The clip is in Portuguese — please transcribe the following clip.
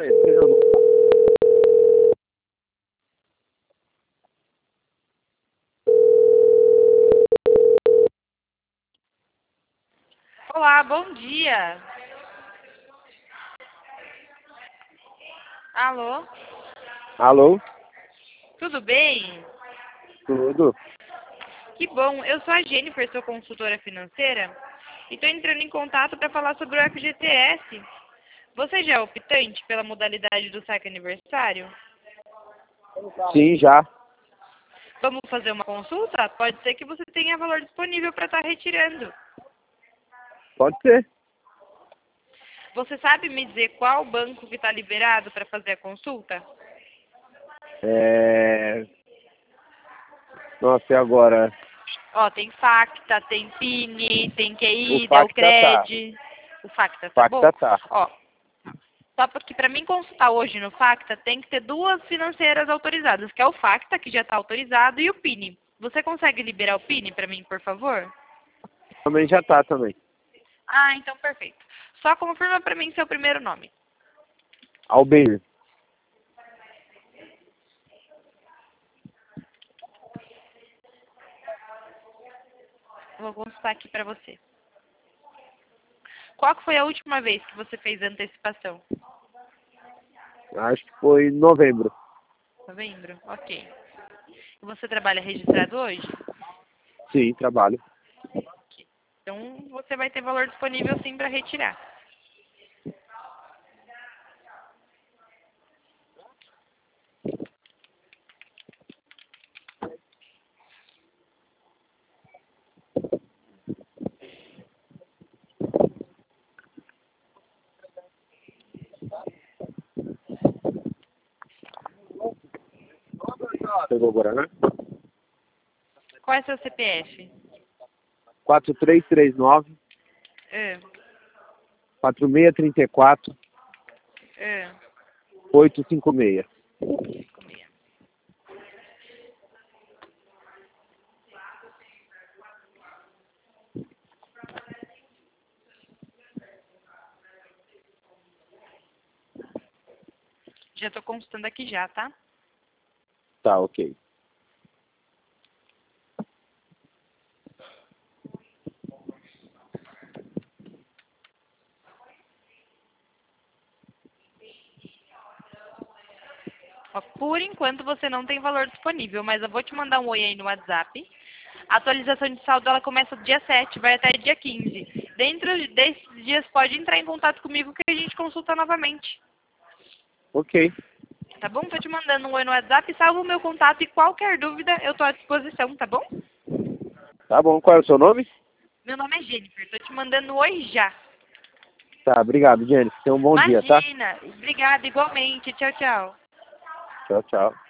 pra ele. Olá, bom dia. Alô, Alô? tudo bem? Tudo? Que bom, eu sou a Jennifer, sou consultora financeira e estou entrando em contato para falar sobre o FGTS. Você já é optante pela modalidade do saque aniversário? Sim, já. Vamos fazer uma consulta? Pode ser que você tenha valor disponível para estar retirando. Pode ser. Você sabe me dizer qual banco que está liberado para fazer a consulta? Nossa, e agora? Ó, tem Facta, tem Pini, tem O QI, Facta tá. Delcred. O Facta, tá bom? Facta tá. Ó, só porque para mim consultar hoje no Facta tem que ter duas financeiras autorizadas, que é o Facta, que já está autorizado, e o Pini. Você consegue liberar o Pini para mim, por favor? Também já tá também. Ah, então perfeito. Só confirma para mim seu primeiro nome. Albeir. Vou consultar aqui para você. Qual que foi a última vez que você fez a antecipação? Acho que foi em novembro. Novembro? Ok. E você trabalha registrado hoje? Sim, trabalho. Então você vai ter valor disponível sim para retirar. Pegou agora, né? Qual é seu CPF? 4339 Ah, 4634 ah, 856. 56. Já estou consultando aqui já, tá? Tá, ok. Ó, por enquanto você não tem valor disponível, mas eu vou te mandar um oi aí no WhatsApp. A atualização de saldo ela começa dia 7, vai até dia 15. Dentro desses dias pode entrar em contato comigo que a gente consulta novamente. Ok. Tá bom? Tô te mandando um oi no WhatsApp, salva o meu contato e qualquer dúvida eu tô à disposição, tá bom? Tá bom. Qual é o seu nome? Meu nome é Jennifer, tô te mandando um oi já. Tá, obrigado, Jennifer. Tenha um bom dia, tá? Imagina. Obrigada, igualmente. Tchau, tchau. Tchau, tchau.